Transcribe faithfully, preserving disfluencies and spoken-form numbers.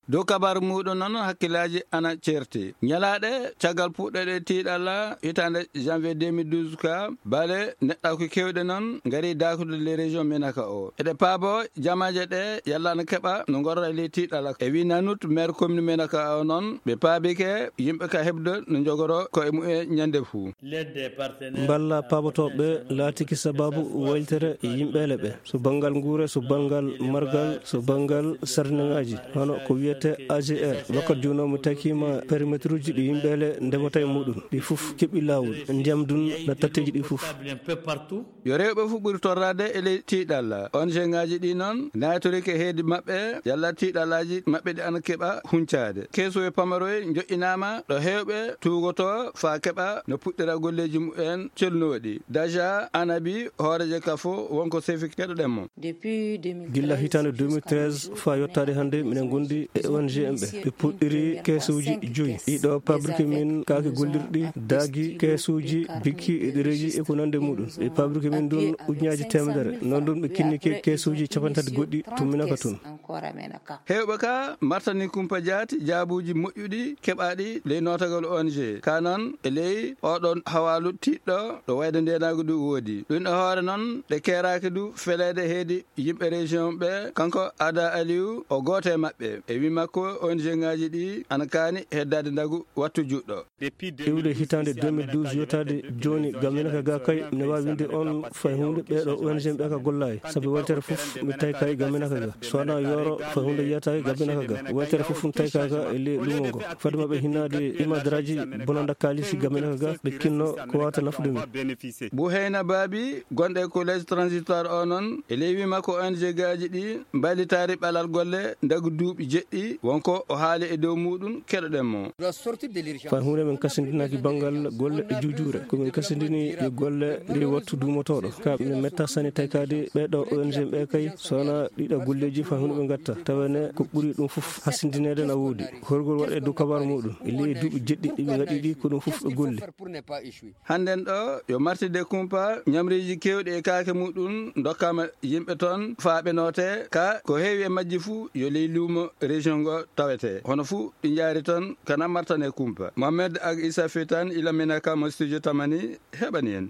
dow kabaru muɗum noon hakkillaji ana certi ñalaɗe caggal puɗɗe ɗe tiiɗalla hitande janvier deux mille douze ka baale neɗɗako kewɗe noon gari dakude les régions menaka o eɗe paabo jamaje ɗe yalla na keɓa no gorra le tiiɗalla e wi nanut maire commune menaka o noon ɓe paabike yimɓe ka hebde no jogoro ko e mumen ñande fuu balla paabotoɓe laatiki sababu woyltere yimɓele ɓe so bangal guure so bangal margal so bangal sarningaji hono ko wiyete A G R wakkat joni mi takima périmètre uji ɗi yimɓele ndemata e muɗum ɗi foof keeɓi lawol ndiyam dun no tatteji ɗi foof yo rewɓe fof ɓuuri torrade ele tiiɗalla O N G ngaji ɗi noon natorike heedi mabɓe yalla tiiɗallaji mabɓe ɗi ana keeɓa huncade keeso e pamaroye joƴƴinama ɗo hewɓe tugoto fa keeɓa no puɗɗira golleji mumen celnoɗi déjà anabi hooreje ka fo wonko sefi keɗoɗenmo gilla hitande deux mille treize fa yettade hande minen gondi e O N G en ɓe ɓe puɗɗiri keesuji joyyi ɗiɗo pabrike min kaake gollirɗi daagui keesuji bikki e ɗereji e ko nande muɗum e pabrike min ɗum ujunaji temedere noon ɗum ɓe kinnike keesuji capantati goɗɗi tumminaka toon hewɓe ka martani Kumpa Diaty jaabuji moƴƴuɗi keɓaɗi ley notagal O N G ka noon e ley oɗon hawalu tiɗɗo ɗo wayde ndenago du woodi ɗum e hoore noon ɗe keraki du felede heedi yimɓe région ɓe kanko Ada Aliou o goto e mabɓe e wi makko O N G ngaji ɗi ana kaani heddade ndagu wattu juɗɗo iwde hitande deux mille douze yotade joni gaminaka ga kay ne wawi winde on fay hunde ɓeɗo O N G ɓe ka gollayi saabu weltere foof mi tawi kay gaminaka ga sowona yoro fay hunde yiyata e gaminaka ga weltere foof mi tawi kaga e le lumo ngo fade mabɓe hinnade imadaraji bonanda kalisi gaminaka ga ɓe kinno ko wawata nafude min Bou Heyna Babi gonɗe collège transitoire o noon e leywi makko O N G gaji ɗi mbalitari ɓalal golle ndagu duuɓi jeɗɗi wonko o haali e dow muɗum keɗoɗenmo fay hunde min kasindinaki banggal golle e jujure komin kasindini e golle ɗi wattu dumotoɗo ka min metta sani tawi kadi ɓeɗo O N G ɓe kay sowona ɗiɗo golleji fay hunde ɓe gatta tawene ko ɓuuri ɗum foof hasindinede na woodi horgol waɗe dow kabaru muɗum e ley duuɓi jeɗɗi ɗiɓe gaɗi ɗi ko ɗum foof ɓe golli hannden ɗo yo martide Kumpa ñamriji kewɗi e kaake muɗum dokkama yimɓe toon faaɓe note ka ko heewi e majji fuu yo ley luumo région ngo tawete hono fuu ɗi jaari toon kana martane Kumpa Mohamed ak Issa Fetane ila menaka mo studio Tamani heɓani en